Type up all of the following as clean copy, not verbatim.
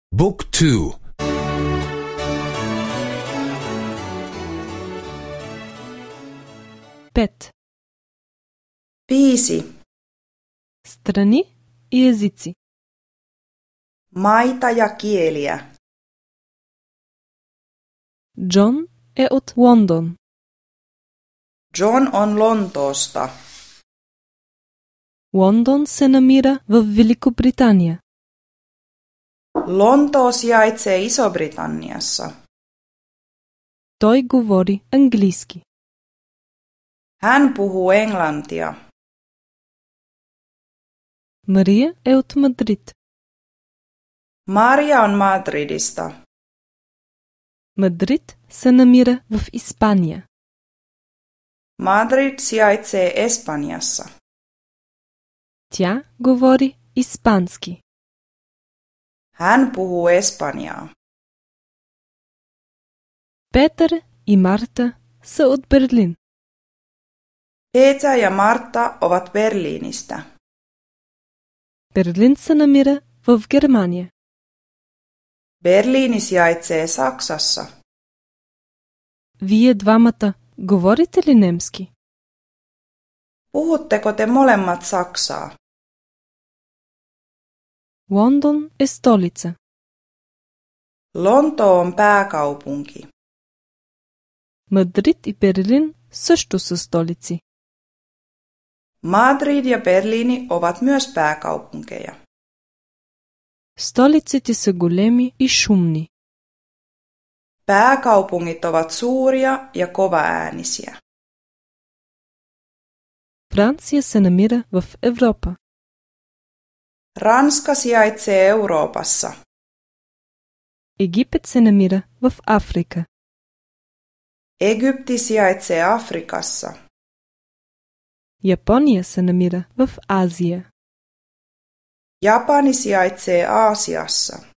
Book 2. 5. 5. Страни и езици. Maita ja kieliä. Джон е от Лондон. John on Lontoosta. Лондон се намира в Великобритания. Lontoo sijaitsee Iso-Britanniassa. Той говори английски. Hän puhuu englantia. Мария е от Мадрид. Maria on Madridista. Мадрид се намира в Испания. Madrid sijaitsee Espanjassa. Тя говори испански. Hän puhuu espanjaa. Петър и Марта са от Берлин. Peter ja Martta ovat Berliinistä. Берлин се намира в Германия. Berliini sijaitsee Saksassa. Вие двамата говорите ли немски? Puhutteko te molemmat saksaa? Лондон е столица. Lontoo on pääkaupunki. Мадрид и Берлин също са столици. Madrid ja Berliini ovat myös pääkaupunkeja. Столиците са големи и шумни. Pääkaupungit ovat suuria ja kovaäänisiä. Франция се намира в Европа. Ranska sijaitsee Euroopassa. Египет се намира в Африка. Egypti sijaitsee Afrikassa. Япония се намира в Азия. Japani sijaitsee Aasiassa.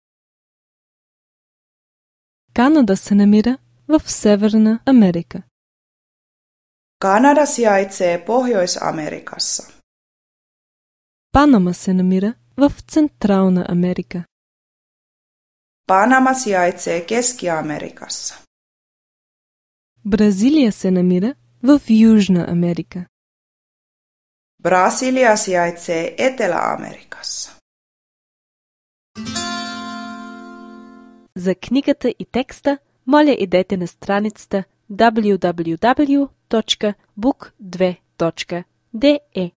Канада се намира в Северна Америка. Kanada sijaitsee Pohjois-Amerikassa. Панама се намира в Централна Америка. Panama sijaitsee Keski-Amerikassa. Бразилия се намира в Южна Америка. Brasilia sijaitsee Etelä-Amerikassa. За книгата и текста, моля идете на страницата www.book2.de.